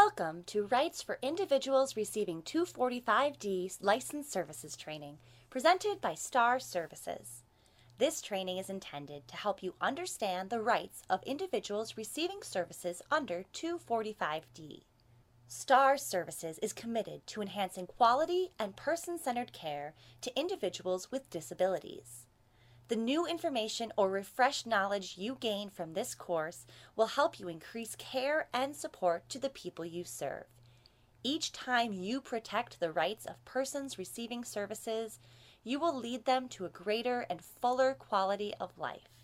Welcome to Rights for Individuals Receiving 245D Licensed Services Training, presented by STAR Services. This training is intended to help you understand the rights of individuals receiving services under 245D. STAR Services is committed to enhancing quality and person-centered care to individuals with disabilities. The new information or refreshed knowledge you gain from this course will help you increase care and support to the people you serve. Each time you protect the rights of persons receiving services, you will lead them to a greater and fuller quality of life.